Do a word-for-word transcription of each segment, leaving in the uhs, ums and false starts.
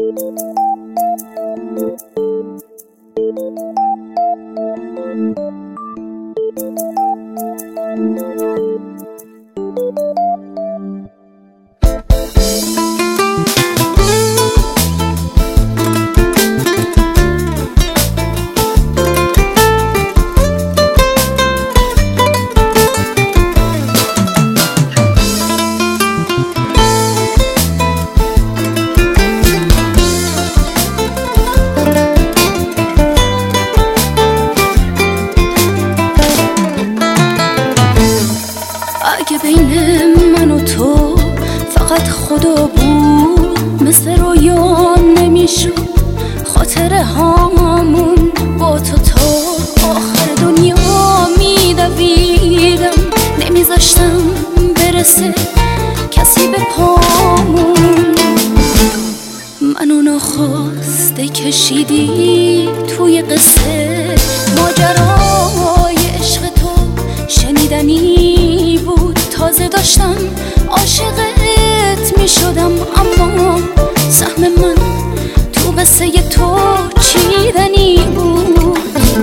اگه بین من و تو فقط خدا بود، مثل رویا نمیشد خاطره هامون با تو تا آخر دنیا میدویدم، نمیذاشتم برسه کسی به پامون. منو ناخواسته کشیدی توی قصه، ماجرای عشق تو شنیدنی بود، تازه داشتم عاشقت می شدم، اما سهم من تو قصه تو چیدنی بود.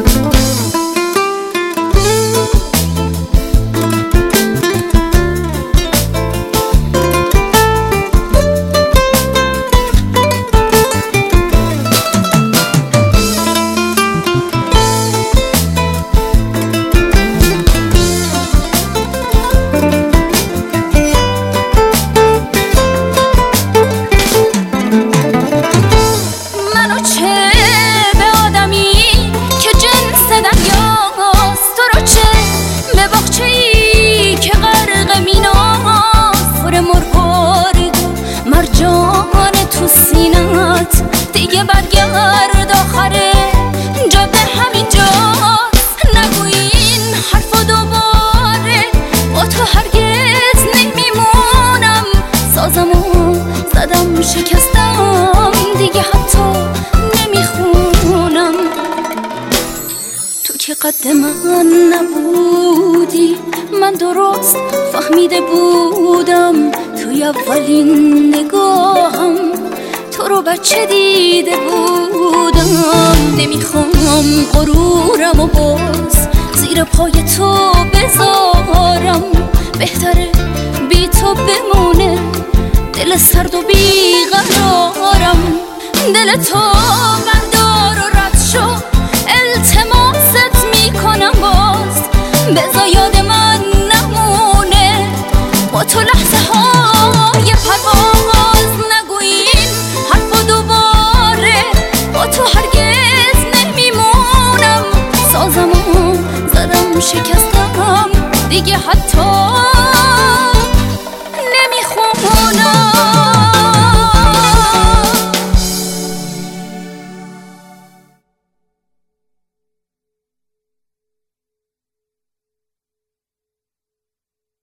دیگه برگرد آخره جاده همینجاست، نگو این حرفا دوباره، با تو هرگز نمیمونم. سازمو زدم شکستم، دیگه حتی نمیخونم. تو که قد من نبودی، من درست فهمیده بودم، توی اولین نگاهم تو رو بچه دیده بودم. نمیخوام غرورم و باز زیر پای تو بذارم، بهتره بی تو بمونه دل سرد و بیقرارم. دل تو بردار و رد شو، التماست میکنم باز، بذار یاد من نمونه با تو لحظه های پرواز. نگو این حرفا دوباره، با تو هرگز نمیمونم. سازمو زدم شکستم، دیگه حتی نمیخونم.